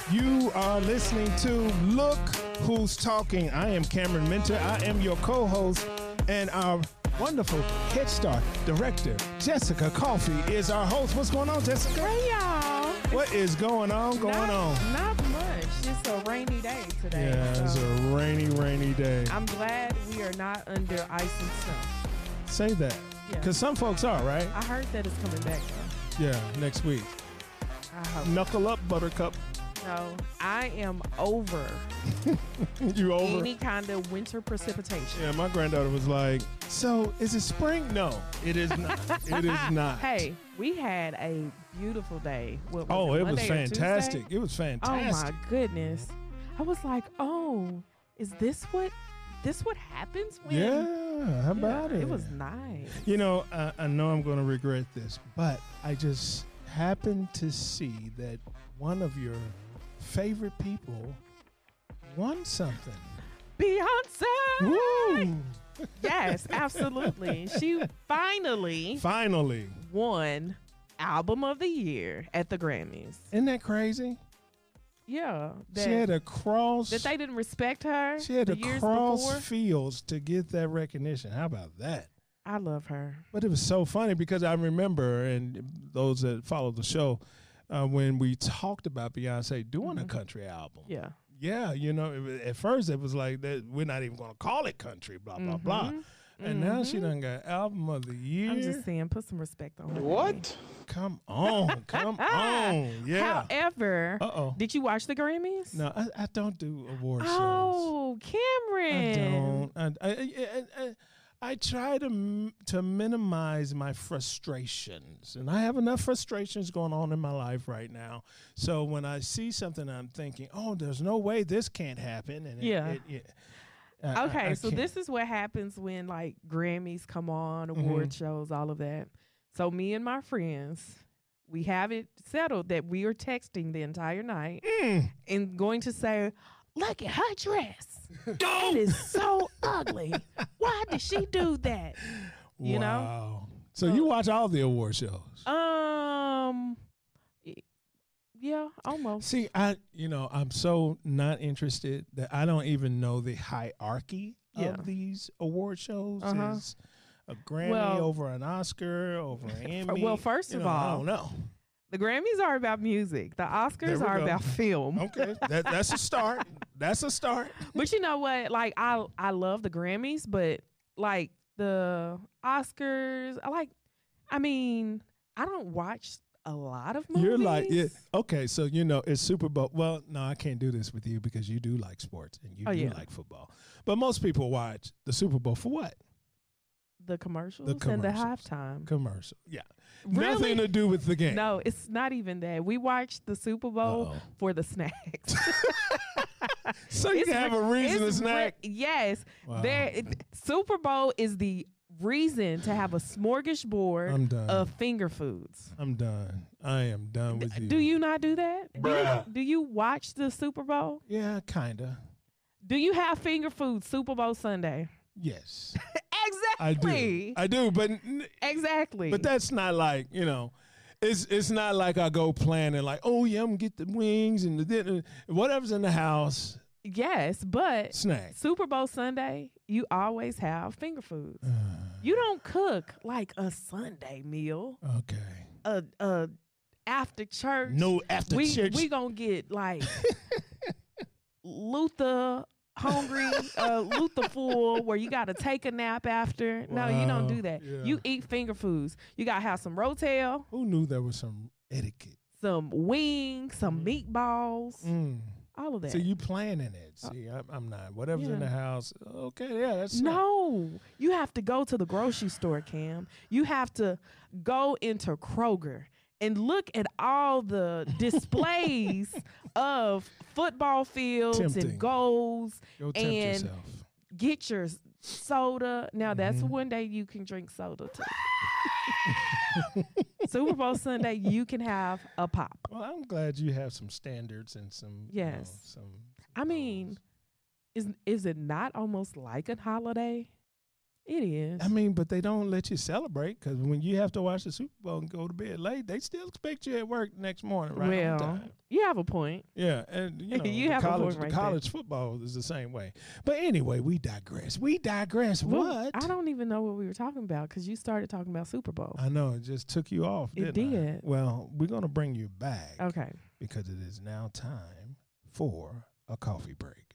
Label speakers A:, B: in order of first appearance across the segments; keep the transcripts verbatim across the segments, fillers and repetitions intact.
A: You are listening to Look Who's Talking. I am Cameron Minter. I am your co-host, and our wonderful Head Start director, Jessica Coffey, is our host. What's going on, Jessica?
B: Hey, y'all.
A: What is going on, going
B: not,
A: on?
B: Not much. It's a rainy day today.
A: Yeah, it's
B: so
A: a rainy, rainy day.
B: I'm glad we are not under ice and snow.
A: Say that.
B: Yeah.
A: Because some folks are, right?
B: I heard that it's coming back, though.
A: Yeah, next week.
B: I hope.
A: Knuckle up, Buttercup.
B: No, I am over
A: You over?
B: any kind of winter precipitation.
A: Yeah, my granddaughter was like, so is it spring? No, it is not. It is not.
B: Hey, we had a beautiful day. What,
A: Oh,
B: it
A: it was
B: Monday or
A: fantastic.
B: Tuesday?
A: It was
B: Oh,
A: fantastic.
B: my goodness. I was like, oh, is this what this what happens when?
A: Yeah, how about
B: Yeah,
A: it?
B: It was nice.
A: You know, I, I know I'm going to regret this, but I just happened to see that one of your favorite people won something.
B: Beyonce.
A: Woo!
B: Yes, absolutely. She finally
A: Finally.
B: won Album of the Year at the Grammys.
A: Isn't that crazy?
B: Yeah. That,
A: she had to cross.
B: that they didn't respect her
A: she had
B: the
A: to
B: years
A: cross
B: before.
A: fields to get that recognition. How about that?
B: I love her.
A: But it was so funny because I remember, and those that follow the show, uh, when we talked about Beyonce doing
B: Mhm.
A: a country album.
B: Yeah.
A: Yeah, you know, it was, at first it was like that. We're not even going to call it country, blah blah blah.
B: Mhm.
A: And now she
B: Mhm.
A: done got album of the year.
B: I'm just saying, put some respect on her.
C: What?
A: Come on, come on, yeah.
B: However,
A: Uh oh.
B: did you watch the Grammys?
A: No, I, I don't do award shows.
B: Oh,
A: I
B: Cameron.
A: don't. I, I, I, I, I try to m- to minimize my frustrations, and I have enough frustrations going on in my life right now. So when I see something, I'm thinking, "Oh, there's no way this can't happen." And it-
B: Yeah.
A: it, it, I- I-
B: Okay,
A: I
B: so
A: can't.
B: this is what happens when like Grammys come on, award
A: Mhm.
B: shows, all of that. So me and my friends, we have it settled that we are texting the entire night
A: Mm.
B: and going to say, "Look at her dress. It is so ugly. Why did she do that?" You know?
A: Wow. So you watch all the award shows?
B: Um, y- yeah, almost.
A: See, I you know I'm so not interested that I don't even know the hierarchy
B: Yeah.
A: of these award shows.
B: Uh-huh.
A: Is a Grammy
B: Well-
A: over an Oscar over an Emmy?
B: well, first
A: You
B: of
A: know, I
B: all-
A: don't know.
B: The Grammys are about music. The
A: There
B: Oscars
A: we
B: are
A: go.
B: about film.
A: Okay, that, that's a start. That's a start.
B: But you know what? Like I I love the Grammys, but like the Oscars, I like I mean, I don't watch a lot of movies.
A: You're like, yeah, okay, so you know it's Super Bowl. Well, no, I can't do this with you because you do like sports and you
B: Oh,
A: do
B: yeah.
A: like football. But most people watch the Super Bowl for what?
B: The commercials,
A: The
B: and the
A: commercials.
B: halftime.
A: Commercial. Yeah.
B: Really?
A: Nothing to do with the game.
B: No, it's not even that. We watch the Super Bowl
A: Uh-oh.
B: for the snacks.
A: So you
B: It's
A: can have
B: re-
A: a reason to
B: it's re-
A: snack.
B: yes.
A: Wow.
B: There it- Super Bowl is the reason to have a smorgasbord
A: I'm done.
B: of finger foods.
A: I'm done. I am done with you.
B: Do you not do that? Do you,
C: Bruh.
B: do you watch the Super Bowl?
A: Yeah, kinda.
B: Do you have finger food Super Bowl Sunday?
A: Yes,
B: Exactly.
A: I do. I do, but n-
B: Exactly.
A: but that's not like you know. It's it's not like I go planning like, oh yeah, I'm gonna get the wings and the dinner, whatever's in the house.
B: yes, but
A: Snack.
B: Super Bowl Sunday, you always have finger foods. You don't cook like a Sunday meal,
A: Okay.
B: a a after church.
A: No after
B: we
A: church.
B: we gonna get like Luther hungry, uh, Luther full, where you got to take a nap after. No, you don't
A: Wow,
B: do that.
A: yeah.
B: You eat finger foods. You got to have some rotel,
A: Who knew there was some etiquette?
B: some wings, some
A: Mhm.
B: meatballs,
A: Mm.
B: all of that.
A: So you planning it? See, I'm, I'm not. Whatever's in
B: Yeah.
A: the house. Okay, yeah, that's
B: No, you have to go to the grocery store, Cam. You have to go into Kroger and look at all the displays of football fields
A: Tempting.
B: and goals.
A: Go tempt
B: and-
A: yourself.
B: Get your s- soda. Now, that's
A: Mhm.
B: one day you can drink soda too. Super Bowl Sunday, you can have a pop.
A: Well, I'm glad you have some standards and some. you know,
B: Yes.
A: some, some
B: I mean,
A: goals.
B: is is it not almost like a holiday? It is.
A: I mean, but they don't let you celebrate because when you have to watch the Super Bowl and go to bed late, they still expect you at work next morning, right? on
B: Well,
A: time.
B: You have a point.
A: Yeah, and you know,
B: You
A: the
B: have a
A: college,
B: point right
A: the college football is the same way. But anyway, we digress. We digress.
B: Well,
A: what?
B: I don't even know what we were talking about because you started talking about Super Bowl.
A: I know it just took you off.
B: It
A: Didn't I?
B: did.
A: Well, we're gonna bring you back.
B: Okay.
A: Because it is now time for a coffee break.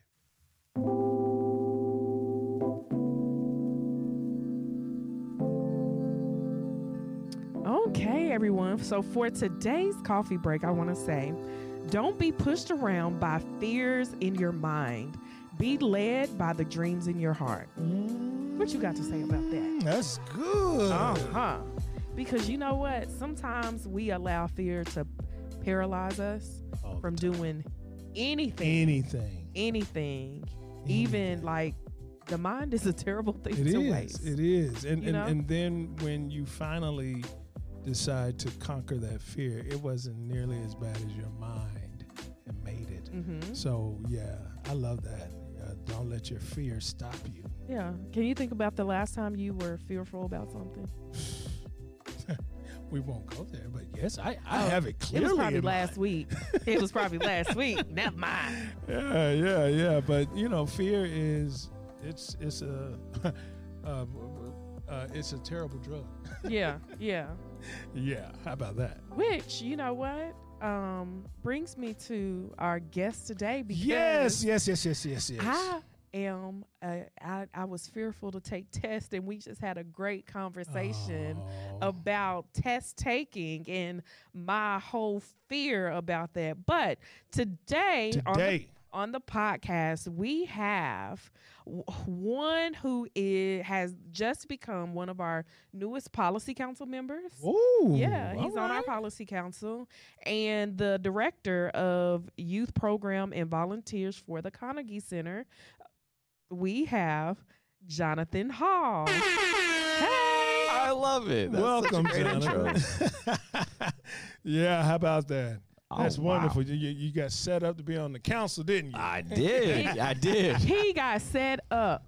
B: Okay, everyone. So for today's coffee break, I want to say, don't be pushed around by fears in your mind. Be led by the dreams in your heart. What you got to say about that?
A: That's good.
B: Uh-huh. Because you know what? Sometimes we allow fear to paralyze us
A: All the
B: from
A: time.
B: doing anything.
A: anything.
B: Anything. Even like the mind is a terrible thing
A: It
B: to
A: is.
B: waste.
A: It is. And,
B: You
A: and
B: know?
A: and then when you finally decide to conquer that fear, it wasn't nearly as bad as your mind and made it.
B: Mm-hmm.
A: So yeah, I love that. Uh, don't let your fear stop you.
B: Yeah. Can you think about the last time you were fearful about something?
A: We won't go there, but yes, I, I
B: Oh,
A: have it
B: It
A: clearly.
B: was probably
A: in
B: last
A: mind.
B: week. It was probably last week. Never mind.
A: Yeah, yeah, yeah. But you know, fear is it's it's a uh, uh, it's a terrible drug.
B: Yeah, yeah.
A: Yeah, how about that?
B: Which, you know what, um, brings me to our guest today because
A: Yes, yes, yes, yes, yes, yes.
B: I am, uh, I, I was fearful to take tests, and we just had a great conversation
A: Oh.
B: about test taking and my whole fear about that. But today, on the
A: Today.
B: on the podcast, we have w- one who is, has just become one of our newest policy council members.
A: Ooh,
B: Yeah,
A: all
B: he's on our
A: right.
B: policy council and the director of youth program and volunteers for the Carnegie Center. We have Jonathan Hall. Hey.
C: I love it. That's
A: Welcome,
C: such a great intro.
A: Jonathan. Yeah, how about that?
C: Oh,
A: That's
C: wow.
A: wonderful. You, you you got set up to be on the council, didn't you?
C: I did. I did.
B: He got set up.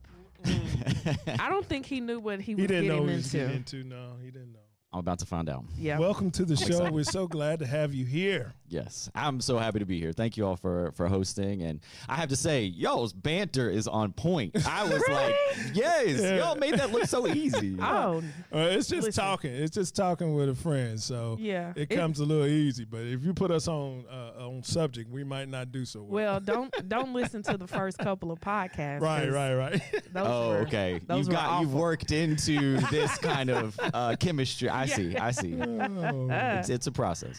B: I don't think he knew what he was
A: he didn't
B: getting
A: know what he was
B: into.
A: getting into. No, he didn't know.
C: I'm about to find out.
B: Yeah.
A: Welcome to the show. We're so glad to have you here.
C: Yes, I'm so happy to be here. Thank you all for for hosting. And I have to say, y'all's banter is on point. I was like, yes,
A: Yeah.
C: y'all made that look so easy.
B: Oh,
A: Uh, it's just
B: Listen.
A: talking. It's just talking with a friend. So
B: yeah.
A: it comes a little easy. But if you put us on uh, on subject, we might not do so well.
B: Well, don't don't listen to the first couple of podcasts.
A: right,
B: 'cause
A: right, right.
B: Those
C: Oh,
B: were,
C: okay.
B: those
C: You've
B: were
C: got you've
B: awful.
C: worked into this kind of uh, chemistry. I
B: Yeah.
C: see. I see.
A: Oh.
C: It's, it's a process.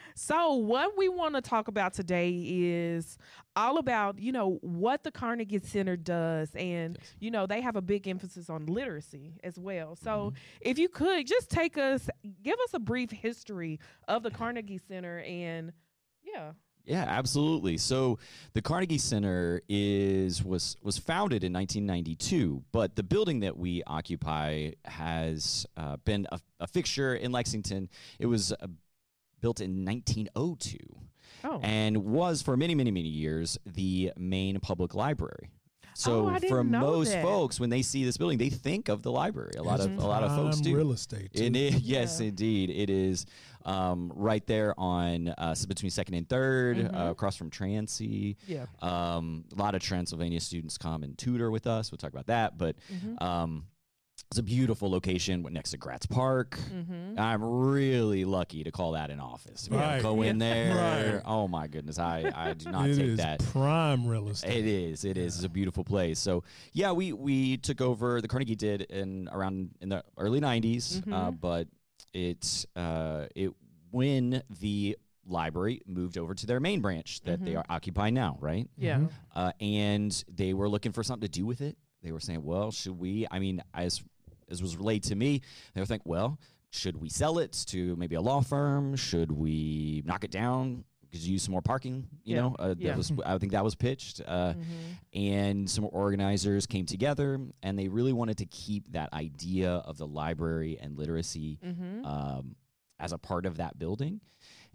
B: So what we want to talk about today is all about, you know, what the Carnegie Center does. And,
C: Yes.
B: you know, they have a big emphasis on literacy as well. So
C: Mhm.
B: if you could just take us, give us a brief history of the Carnegie Center and, yeah.
C: Yeah, absolutely. So the Carnegie Center is was was founded in nineteen ninety-two, but the building that we occupy has uh, been a, a fixture in Lexington. It was uh, built in nineteen oh two
B: Oh,
C: and was for many, many, many years the main public library. So
B: Oh, I didn't
C: for
B: know
C: most
B: that.
C: folks, when they see this building, they think of the library. A lot of a lot of folks
A: Prime
C: do.
A: real estate. Too.
C: It is, yes,
B: Yeah.
C: indeed. It is um, right there on uh, so between Second and third,
B: Mhm.
C: uh, across from Transy.
B: yeah.
C: Um, a lot of Transylvania students come and tutor with us. We'll talk about that. But
B: Mm-hmm.
C: um, it's a beautiful location next to Gratz Park.
B: Mm-hmm.
C: I'm really lucky to call that an office. To be able to
A: Right.
C: Go in
B: Yeah.
C: there.
A: Right.
C: Oh my goodness, I, I do not
A: It
C: take
A: is
C: that.
A: prime real estate.
C: It is. It is. It's a beautiful place. So yeah, we we took over. The Carnegie did in around in the early nineties, uh,
B: Mhm.
C: but it's uh, it when the library moved over to their main branch that they
B: Mhm.
C: are occupy now, right?
B: Yeah.
A: Mhm.
C: Uh, and they were looking for something to do with it. They were saying, well, should we? I mean, as as was relayed to me, they were thinking, well, should we sell it to maybe a law firm? Should we knock it down? Could you use some more parking? You
B: Yeah.
C: know, uh,
B: Yeah.
C: that was I think that was pitched. Uh,
B: Mm-hmm.
C: and some organizers came together, and they really wanted to keep that idea of the library and literacy
B: Mm-hmm.
C: um, as a part of that building.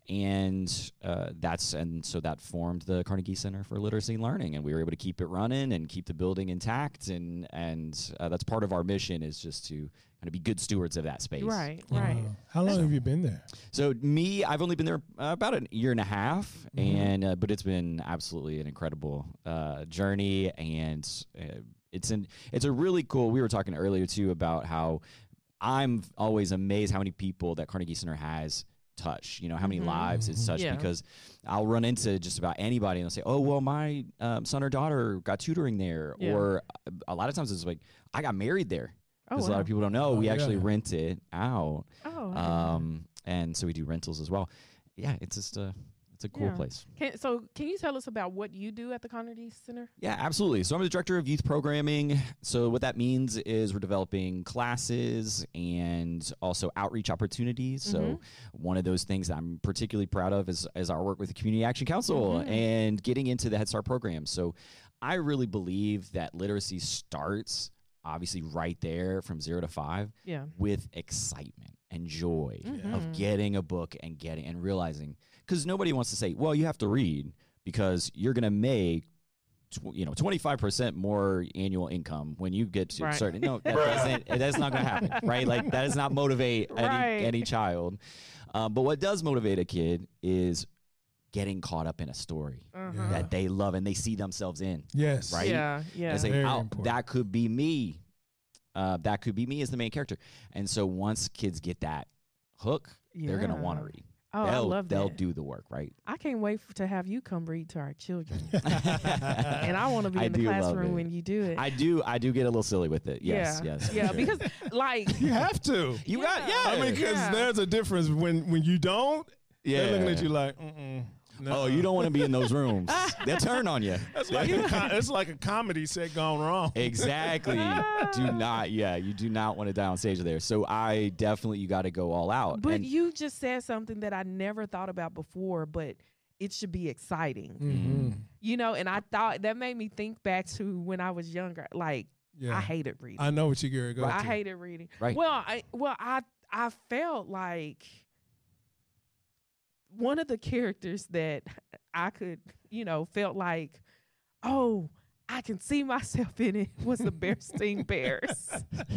C: and uh, that's and so that formed the Carnegie Center for Literacy and Learning, and we were able to keep it running and keep the building intact, and and uh, that's part of our mission is just to kind of be good stewards of that space.
B: Right, right.
A: Uh, how long have you been there?
C: So me, I've only been there uh, about a year and a half,
A: Mhm.
C: and uh, but it's been absolutely an incredible uh, journey, and uh, it's an it's a really cool. We were talking earlier too about how I'm always amazed how many people that Carnegie Center has touched. You know how many
B: Mhm.
C: lives it's
A: Mhm.
C: touched,
B: Yeah.
C: because I'll run into just about anybody and they'll say, "Oh, well, my um, son or daughter got tutoring there,"
B: Yeah.
C: or uh, a lot of times it's like, "I got married there."
B: Oh,
C: Because a lot
B: wow.
C: of people don't know,
A: Oh,
C: we
A: yeah.
C: actually rent it out.
B: Oh, okay.
C: Um, and so we do rentals as well. Yeah, it's just a it's a cool
B: Yeah.
C: place.
B: Can, so can you tell us about what you do at the Carnegie Center?
C: Yeah, absolutely. So I'm the director of youth programming. So what that means is we're developing classes and also outreach opportunities.
B: Mhm.
C: So one of those things that I'm particularly proud of is, is our work with the Community Action Council
B: Mhm.
C: and getting into the Head Start program. So I really believe that literacy starts obviously right there from zero to five
B: Yeah.
C: with excitement and joy
B: Mhm.
C: of getting a book and getting and realizing, because nobody wants to say, well, you have to read because you're going to make tw- you know twenty-five percent more annual income when you get to
B: Right.
C: certain no that doesn't that's not going to happen, right? Like that does not motivate
B: Right.
C: any any child. Um, but what does motivate a kid is getting caught up in a story
B: Uh-huh.
A: Yeah.
C: that they love and they see themselves in.
A: Yes.
C: Right?
B: Yeah. Yeah.
C: And say,
A: Very
C: oh,
A: important.
C: that could be me. Uh, that could be me as the main character. And so once kids get that hook, they're gonna
B: Yeah.
C: want to read.
B: Oh, I
C: they'll
B: love
C: they'll
B: that.
C: do the work, right?
B: I can't wait for, to have you come read to our children. And I want to be
C: I
B: in the
C: do love
B: classroom
C: it.
B: when you do it.
C: I do I do get a little silly with it. Yes,
B: yeah.
C: yes.
B: Yeah,
C: sure.
B: because like
A: You have to.
C: you got yeah.
A: I mean, because
B: Yeah.
A: there's a difference when when you don't.
C: yeah.
A: They're looking at you like, mm-mm.
C: Oh, you don't want to be in those rooms. They'll turn on you.
A: That's like a com- it's like a comedy set gone wrong.
C: Exactly. Do not, yeah, you do not want to die on stage there. So I definitely, you got to go all out.
B: But
C: And-
B: you just said something that I never thought about before, but it should be exciting.
A: Mm-hmm.
B: You know, and I thought that made me think back to when I was younger. Like
A: Yeah,
B: I hated reading.
A: I know what you're going to go
B: I
A: to.
B: hated reading.
C: Right.
B: Well, I well I I felt like one of the characters that I could, you know, felt like, oh, I can see myself in it was the Bearstein Bears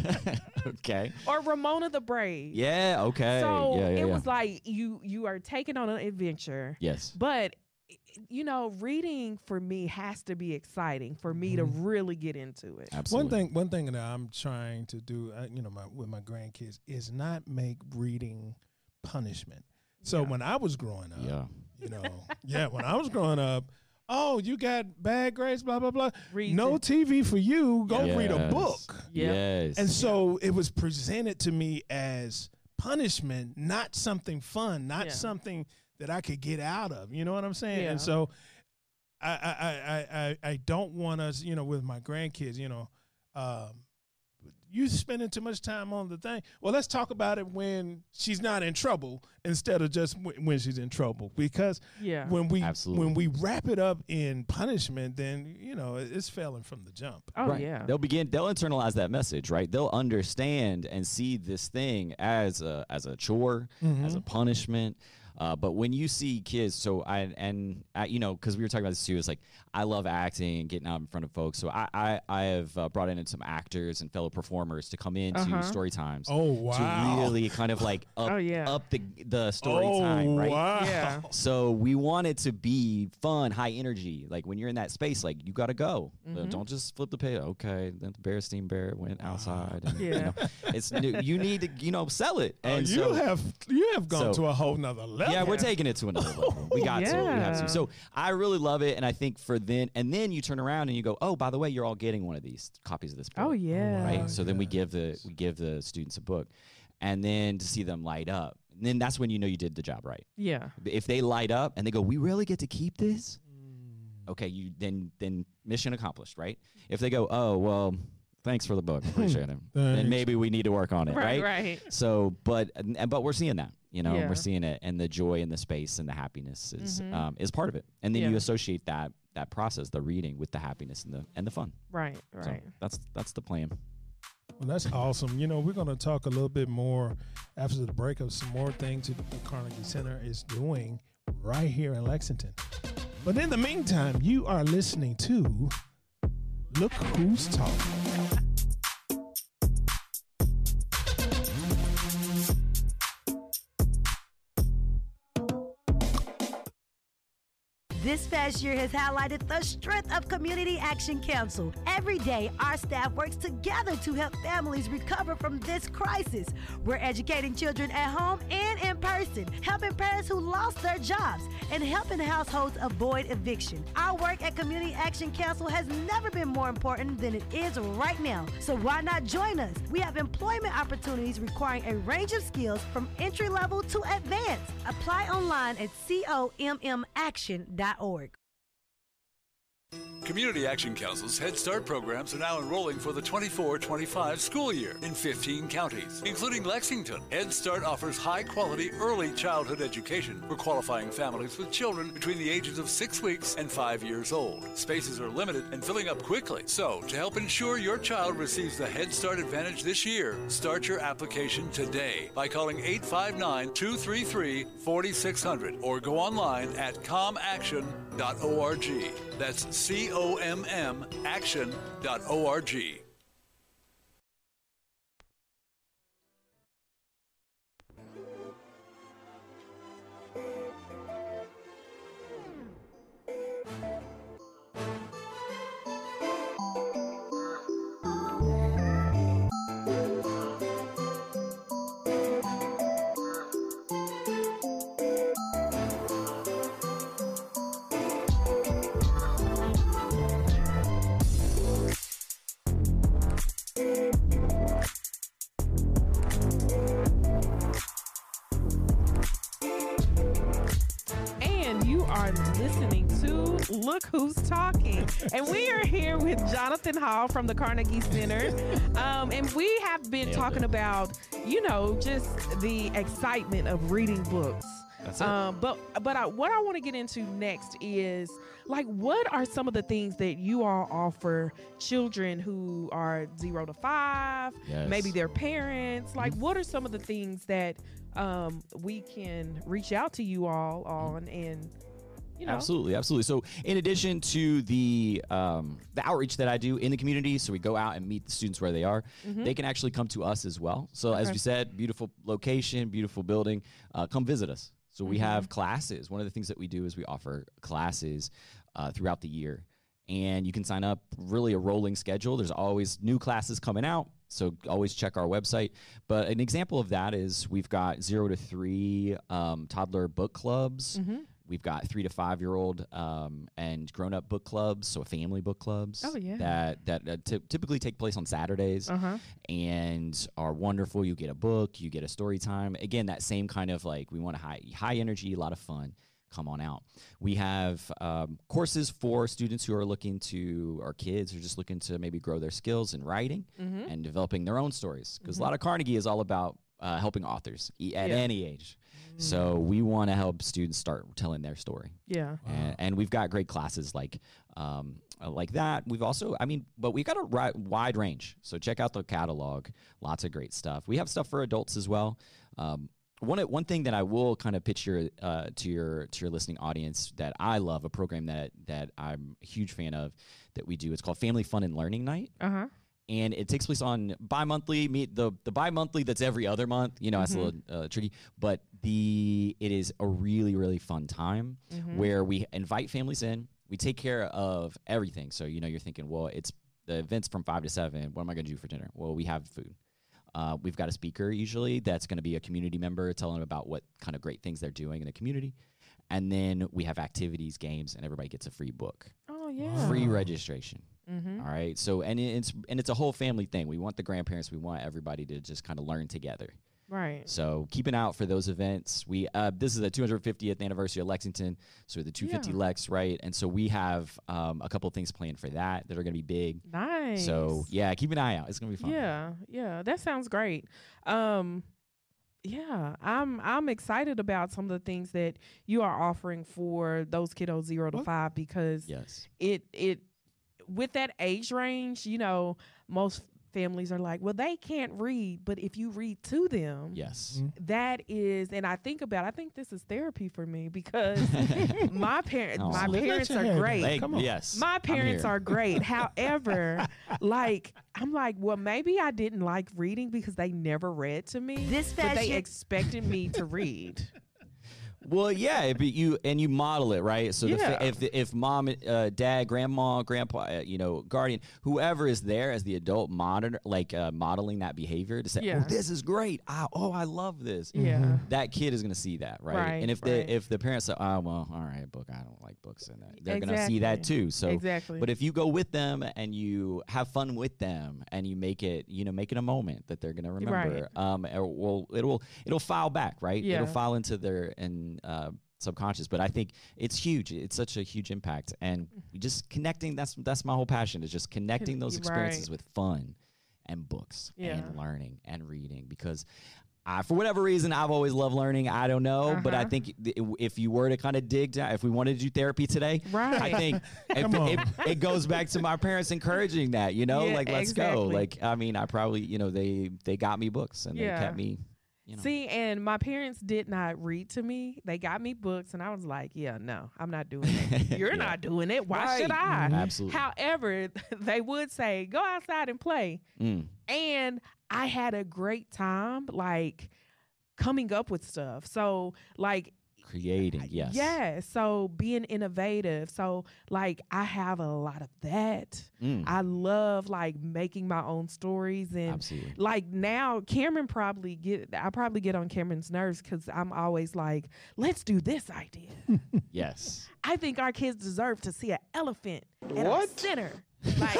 C: okay.
B: or Ramona the Brave.
C: Yeah, okay.
B: So
C: yeah, yeah,
B: it
C: yeah.
B: was like you you are taking on an adventure,
C: Yes.
B: but you know, reading for me has to be exciting for me to
A: Mhm.
B: really get into it.
C: Absolutely.
A: One thing, one thing that I'm trying to do, uh, you know, my, with my grandkids is not make reading punishment. So
B: Yeah.
A: when I was growing up,
C: Yeah.
A: you know, yeah, when I was growing up, oh, you got bad grades, blah blah blah.
B: Reason.
A: No T V for you. Go read a
C: Yes.
A: book.
B: Yeah.
C: Yes.
A: And so it was presented to me as punishment, not something fun, not
B: Yeah.
A: something that I could get out of. You know what I'm saying?
B: Yeah.
A: And so I I I I, I don't want us, you know, with my grandkids, you know, um, you spending too much time on the thing. Well, let's talk about it when she's not in trouble instead of just w- when she's in trouble. Because
B: Yeah.
A: when we
C: Absolutely.
A: when we wrap it up in punishment, then you know it- it's failing from the jump.
B: Oh
C: Right.
B: yeah.
C: They'll begin. They'll internalize that message, right? They'll understand and see this thing as a as a chore, as a punishment. Uh, but when you see kids, so I and I, you know, because we were talking about this too, it's like I love acting and getting out in front of folks. So I I, I have uh, brought in some actors and fellow performers to come into
B: Uh-huh.
C: story times
A: Oh wow!
C: to really kind of like up
B: Oh, yeah.
C: up the the story
A: oh
C: time, right?
A: wow!
B: Yeah.
C: So we want it to be fun, high energy. Like when you're in that space, like you got to go. Uh,
B: Mhm.
C: don't just flip the page. Okay, then the Bearstein Bear went outside. And, you
B: Yeah.
C: know, it's new. You need to, you know, sell it.
A: Oh,
C: And
A: you
C: so,
A: have you have gone
C: so-
A: to a whole nother level.
C: yeah, we're taking it to another level. We got to. We have
B: Yeah.
C: to. So I really love it, and I think for then, and then you turn around and you go, oh, by the way, you're all getting one of these copies of this book.
B: Oh yeah.
C: Right.
A: Oh,
C: So then we
A: yes.
C: give the we give the students a book, and then to see them light up, and then that's when you know you did the job right.
B: Yeah.
C: If they light up and they go, we really get to keep this?
A: Mm.
C: Okay, you then then mission accomplished, right? If they go, oh well, thanks for the book, appreciate it, then
A: Thanks.
C: maybe we need to work on it,
B: Right.
C: right?
B: Right.
C: So, but and, and- but we're seeing that, you know,
B: Yeah.
C: we're seeing it, and the joy and the space and the happiness is
B: Mhm.
C: um, is part of it, and then you
B: Yeah.
C: associate that that process, the reading, with the happiness and the and the fun.
B: Right.
C: So
B: Right.
C: that's that's the plan.
A: Well, that's awesome. You know, we're going to talk a little bit more after the break of some more things that the Carnegie Center is doing right here in Lexington. But in the meantime, you are listening to Look Who's Talking.
D: This past year has highlighted the strength of Community Action Council. Every day, our staff works together to help families recover from this crisis. We're educating children at home and in person, helping parents who lost their jobs, and helping households avoid eviction. Our work at Community Action Council has never been more important than it is right now. So why not join us? We have employment opportunities requiring a range of skills from entry level to advanced. Apply online at com action dot org.
E: Community Action Council's Head Start programs are now enrolling for the twenty-four twenty-five school year in fifteen counties, including Lexington. Head Start offers high-quality early childhood education for qualifying families with children between the ages of six weeks and five years old. Spaces are limited and filling up quickly. So, to help ensure your child receives the Head Start Advantage this year, start your application today by calling eight five nine, two three three, four six zero zero or go online at com action dot org. That's C O M M action dot org.
B: Look Who's Talking. And we are here with Jonathan Hall from the Carnegie Center. Um, and we have been
C: Nailed
B: talking
C: it.
B: about, you know, just the excitement of reading books.
C: That's it.
B: Um, but but I, what I want to get into next is, like, what are some of the things that you all offer children who are zero to five,
C: Yes.
B: maybe their parents? Like, what are some of the things that um, we can reach out to you all on and, you know?
C: Absolutely, absolutely. So, in addition to the um, the outreach that I do in the community, so we go out and meet the students where they are,
B: Mhm.
C: they can actually come to us as well. So, as
B: Okay.
C: we said, beautiful location, beautiful building. Uh, come visit us. So, we
B: Mhm.
C: have classes. One of the things that we do is we offer classes uh, throughout the year, and you can sign up. Really, a rolling schedule. There's always new classes coming out. So always check our website. But an example of that is we've got zero to three um, toddler book clubs.
B: Mhm.
C: We've got three to five year old um, and grown up book clubs, so family book clubs.
B: Oh, yeah.
C: That that uh, ty- typically take place on Saturdays
B: Uh-huh.
C: and are wonderful. You get a book, you get a story time. Again, that same kind of like we want a high high energy, a lot of fun. Come on out. We have um, courses for students who are looking to, or kids who are just looking to maybe grow their skills in writing
B: Mhm.
C: and developing their own stories. Because
B: Mhm.
C: a lot of Carnegie is all about uh, helping authors e- at
B: Yeah.
C: any age. So we want to help students start telling their story.
B: Yeah.
C: And, and we've got great classes like um, uh, like that. We've also, I mean, but we've got a ri- wide range. So check out the catalog. Lots of great stuff. We have stuff for adults as well. Um, one one thing that I will kind of pitch your uh, to your to your listening audience that I love, a program that that I'm a huge fan of that we do. It's called Family Fun and Learning Night.
B: Uh-huh.
C: And it takes place on bi-monthly. Meet the the bi-monthly that's every other month. You know, that's
B: Mhm.
C: a little uh, tricky, but the it is a really really fun time
B: Mhm.
C: where we invite families in. We take care of everything. So you know, you're thinking, well, it's the event's from five to seven. What am I going to do for dinner? Well, we have food. Uh, we've got a speaker usually that's going to be a community member telling them about what kind of great things they're doing in the community, and then we have activities, games, and everybody gets a free book,
B: Oh, yeah.
C: free registration.
B: Mm-hmm.
C: All right. So, and it's and it's a whole family thing. We want the grandparents. We want everybody to just kind of learn together.
B: Right.
C: So, keep an eye out for those events. We uh, this is the two hundred fiftieth anniversary of Lexington, so the two fifty
B: Yeah.
C: Lex, right? And so we have um, a couple of things planned for that that are going to be big.
B: Nice.
C: So, yeah, keep an eye out. It's going to be fun.
B: Yeah, yeah, that sounds great. Um, yeah, I'm I'm excited about some of the things that you are offering for those kiddos zero to
C: Well,
B: five because
C: Yes.
B: it it with that age range, you know, most families are like, well, they can't read, but if you read to them,
C: Yes.
B: that is, and I think about, I think this is therapy for me because my parents,
C: Aw.
B: my
A: Let
B: parents
A: your
B: are
A: hair down.
B: great.
C: Like,
A: Come on.
C: yes.
B: My
C: I'm
B: parents
C: here.
B: are great. However, like, I'm like, well, maybe I didn't like reading because they never read to me.
D: This
B: but they
D: fashion-
B: expected me to read.
C: Well, yeah, but you and you model it, right? So the
B: Yeah.
C: fa- if if mom, uh, dad, grandma, grandpa, uh, you know, guardian, whoever is there as the adult monitor, like uh, modeling that behavior to say,
B: Yeah.
C: "Oh, this is great. I, oh, I love this."
B: Yeah.
C: That kid is going to see that, right?
B: Right,
C: and if
B: right.
C: the if the parents say, "Oh, well, all right, book, I don't like books," and that they're going to see that
B: Exactly.
C: too. So,
B: Exactly.
C: but if you go with them and you have fun with them and you make it, you know, make it a moment that they're going to remember, um, it will it'll it'll file back, right?
B: Yeah.
C: It'll file into their and. Uh, subconscious, but I think it's huge. It's such a huge impact, and just connecting. That's that's my whole passion is just connecting those experiences
B: Right.
C: with fun and books
B: Yeah.
C: and learning and reading because. I, for whatever reason, I've always loved learning. I don't know, but I
B: Uh-huh.
C: think th- if you were to kind of dig down, if we wanted to do therapy today,
B: Right.
C: I think
A: Come
C: if,
A: on.
C: it, it goes back to my parents encouraging that, you know,
B: Yeah,
C: like let's go.
B: exactly.
C: Like I mean, I probably, you know, they they got me books and
B: Yeah.
C: they kept me, you know.
B: See, and my parents did not read to me. They got me books, and I was like, yeah, no, I'm not doing it. You're
C: Yeah.
B: not doing it. Why should
C: Right.
B: I?
C: Mhm. Absolutely.
B: However, they would say, go outside and play.
C: Mm.
B: And I had a great time, like, coming up with stuff. So, like,
C: Creating, yes.
B: yeah. So being innovative. So like I have a lot of that.
C: Mm.
B: I love like making my own stories and
C: Absolutely.
B: like now Cameron probably get I probably get on Cameron's nerves because I'm always like, let's do this idea.
C: Yes.
B: I think our kids deserve to see an elephant at
A: What?
B: a center. Like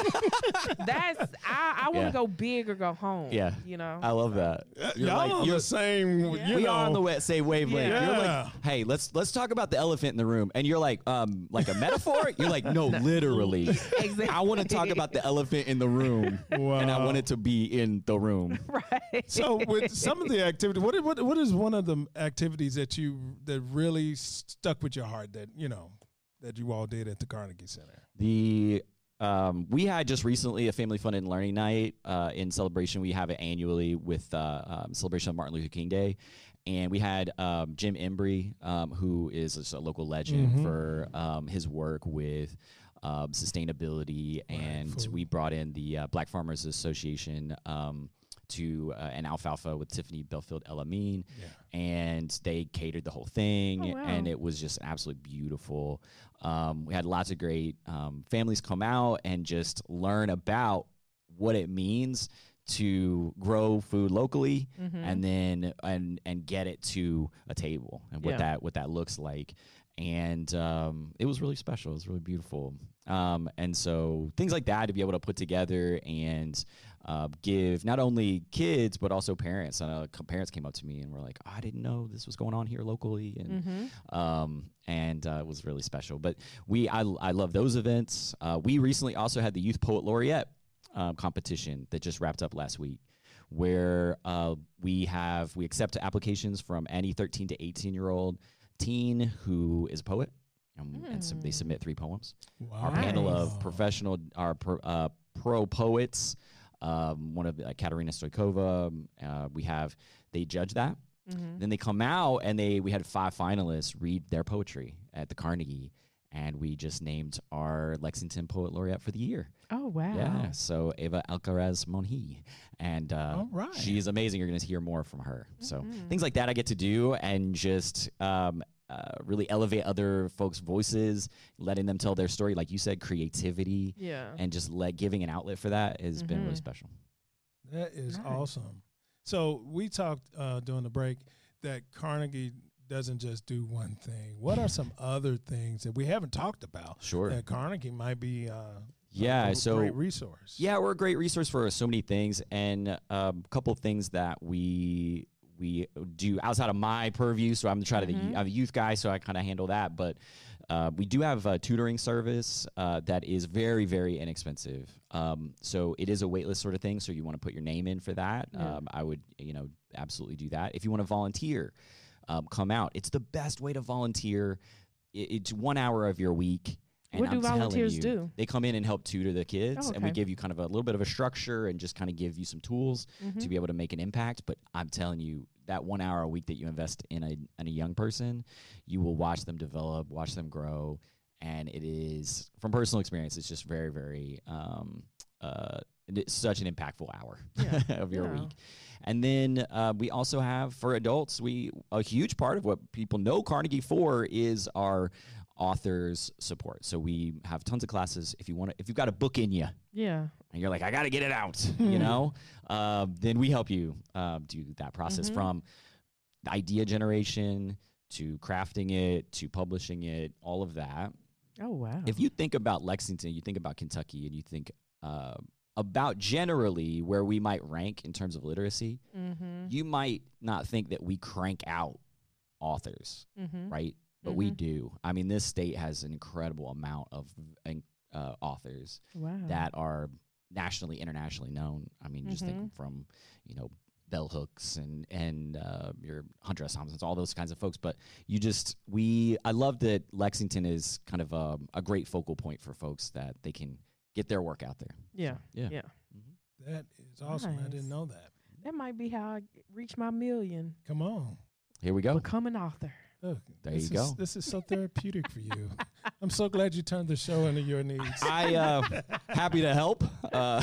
B: that's I, I want to
C: Yeah.
B: go big or go home.
C: Yeah.
B: You know.
C: I love that. You're
A: Y'all
C: like-
A: on
C: you're-
A: the same.
B: Yeah.
A: You
C: we
A: know,
C: are on the wa- same wavelength.
B: Yeah.
C: You're
A: Yeah.
C: like, hey, let's let's talk about the elephant in the room, and you're like, um, like a metaphor. You're like, no, literally.
B: Exactly.
C: I want to talk about the elephant in the room, and I
A: Wow.
C: want it to be in the room.
B: Right.
A: So with some of the activity, what, what what is one of the activities that you that really stuck with your heart that you know that you all did at the Carnegie Center?
C: The um, we had just recently a family fun and learning night uh, in celebration. We have it annually with uh, um, celebration of Martin Luther King Day. And we had um, Jim Embry, um, who is just a local legend
A: Mhm.
C: for um, his work with um, sustainability. And
A: food.
C: we brought in the uh, Black Farmers Association um, to uh, an alfalfa with Tiffany Belfield El-Amin.
A: Yeah.
C: And they catered the whole thing.
B: Oh, wow.
C: And it was just absolutely beautiful. Um, we had lots of great um, families come out and just learn about what it means to grow food locally
B: Mhm.
C: and then and and get it to a table and what
B: Yeah.
C: that what that looks like. And um, it was really special. It was really beautiful. Um, and so things like that to be able to put together and uh, give not only kids but also parents. Uh, parents came up to me and were like, oh, "I didn't know this was going on here locally," and
B: Mhm.
C: um, and uh, it was really special. But we I I love those events. Uh, we recently also had the Youth Poet Laureate um, competition that just wrapped up last week, where uh, we have we accept applications from any thirteen to eighteen year old teen who is a poet, um, and so they submit three poems.
A: Wow.
C: Our panel of
A: Nice.
C: professional, our pro, uh, pro poets, um, one of uh, Katerina Stoikova. um, Uh, we have they judge that.
B: Mhm.
C: Then they come out and they we had five finalists read their poetry at the Carnegie, and we just named our Lexington Poet Laureate for the year.
B: Oh wow.
C: Yeah, so Eva Alcaraz Monhi, and uh,
A: All right.
C: she's amazing. You're going to hear more from her. So
B: Mhm.
C: things like that I get to do, and just um, uh, really elevate other folks' voices, letting them tell their story. Like you said, creativity,
B: Yeah.
C: and just let giving an outlet for that has been really
B: Mhm.
C: special.
A: That is
B: Nice.
A: awesome. So we talked uh, during the break that Carnegie doesn't just do one thing. What are some other things that we haven't talked about
C: Sure.
A: that Carnegie might be uh,
C: Yeah,
A: a
C: so-
A: great resource?
C: Yeah, we're a great resource for so many things, and a um, couple of things that we we do outside of my purview. So I'm the try to
B: Mhm.
C: the I'm a youth guy, so I kind of handle that. But uh, we do have a tutoring service uh, that is very very inexpensive. Um, so it is a waitlist sort of thing. So you want to put your name in for that.
B: Yeah.
C: Um, I would you know absolutely do that. If you want to volunteer, um, come out. It's the best way to volunteer. It, it's one hour of your week. And
B: What do
C: I'm telling
B: volunteers
C: you,
B: do?
C: They come in and help tutor the kids,
B: Oh,
C: and we
B: okay.
C: give you kind of a little bit of a structure and just kind of give you some tools
B: Mm-hmm.
C: to be able to make an impact. But I'm telling you, that one hour a week that you invest in a in a young person, you will watch them develop, watch them grow, and it is, from personal experience, it's just very, very um, uh, it's such an impactful hour
B: Yeah.
C: of your
B: Yeah.
C: week. And then uh, we also have, for adults, we a huge part of what people know Carnegie for is our authors support. So we have tons of classes. If you want to, if you've got a book in you
B: Yeah.
C: and you're like, I got to get it out, you know, uh, then we help you uh, do that process
B: Mhm.
C: from idea generation to crafting it to publishing it, all of that.
B: Oh wow.
C: If you think about Lexington, you think about Kentucky, and you think uh, about generally where we might rank in terms of literacy,
B: Mm-hmm.
C: you might not think that we crank out authors,
B: Mm-hmm.
C: right? But we do. I mean, this state has an incredible amount of uh, authors
B: Wow.
C: that are nationally, internationally known. I mean, just
B: Mhm.
C: thinking from, you know, Bell Hooks and and uh, your Hunter S. Thompsons, all those kinds of folks. But you just, we, I love that Lexington is kind of a, a great focal point for folks that they can get their work out there.
B: Yeah.
C: Yeah.
B: Yeah.
A: That is awesome. I didn't
B: Nice.
A: know that.
B: That might be how I reach my million.
A: Come on.
C: Here we go.
B: Become an author.
A: Look,
C: There
A: this
C: you
A: is,
C: go.
A: This is so therapeutic for you. I'm so glad you turned the show into your needs.
C: I uh, happy to help. Uh,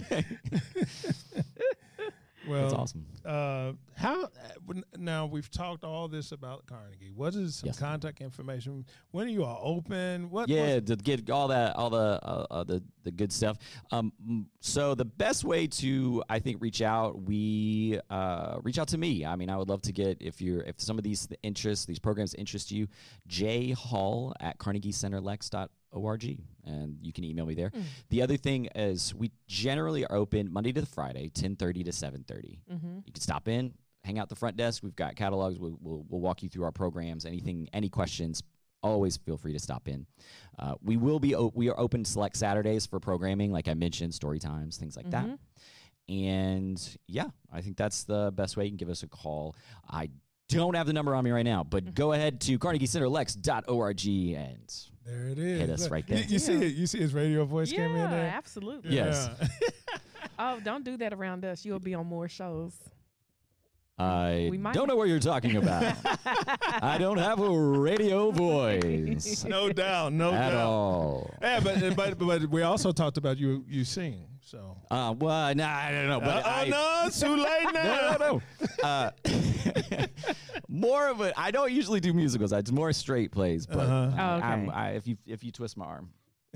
A: Well,
C: that's awesome.
A: Uh, how uh, when- now we've talked all this about Carnegie. What is some
C: Yes.
A: contact information? When are you all open? What?
C: Yeah,
A: what's-
C: to get all that, all the, uh, uh, the, the good stuff. Um, mm, so the best way to, I think, reach out, we uh, reach out to me. I mean, I would love to get if you're, if some of these interests, these programs interest you, J Hall at carnegie center lex dot org, and you can email me there.
B: Mm.
C: The other thing is we generally are open Monday to Friday, ten thirty to seven thirty.
B: Mm-hmm.
C: You can stop in, hang out the front desk. We've got catalogs. We'll, we'll, we'll walk you through our programs. Anything, any questions, always feel free to stop in. Uh, we will be, o- we are open select Saturdays for programming, like I mentioned, story times, things like that. And yeah, I think that's the best way. You can give us a call. I don't have the number on me right now, but go ahead to carnegie center lex dot org and
A: there it is.
C: hit us
A: Look,
C: right
A: you-
C: there.
A: You, see it? You see his radio voice came in
B: Yeah,
A: there.
B: absolutely.
C: Yes.
A: Yeah.
B: Oh, don't do that around us. You'll be on more shows.
C: I
B: We might-
C: don't know what you're talking about. I don't have a radio voice
A: no doubt. No
C: at
A: doubt.
C: all.
A: Yeah, but but but we also talked about you. You sing. So.
C: Uh, well, nah, I don't know. But
A: Uh,
C: I,
A: oh no, it's too late now.
C: no, no, no. Uh, more of it. I don't usually do musicals. I do more straight plays. But
A: Uh-huh.
B: Oh, okay.
C: I'm, I, if you if you twist my arm,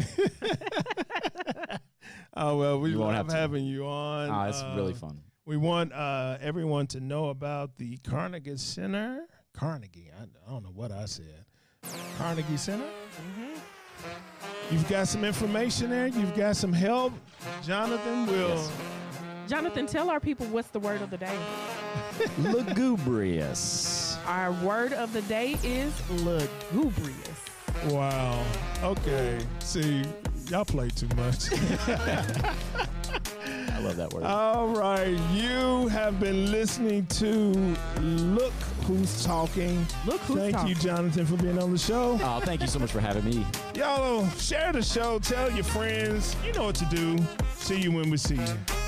A: Oh well, we
C: You won't
A: love
C: have to.
A: having you on.
C: oh, it's really
A: Uh,
C: fun.
A: We want uh, everyone to know about the Carnegie Center. Carnegie, I, I don't know what I said. Carnegie Center. You've got some information there. You've got some help. Jonathan will.
C: Yes.
B: Jonathan, tell our people what's the word of the day.
C: Lugubrious.
B: Our word of the day is lugubrious.
A: Wow. Okay. See, y'all play too much.
C: I love that word.
A: All right. You have been listening to Look Who's Talking.
B: Look who's
A: Thank
B: talking.
A: you, Jonathan, for being on the show.
C: Oh, thank you so much for having me.
A: Y'all share the show. Tell your friends. You know what to do. See you when we see you.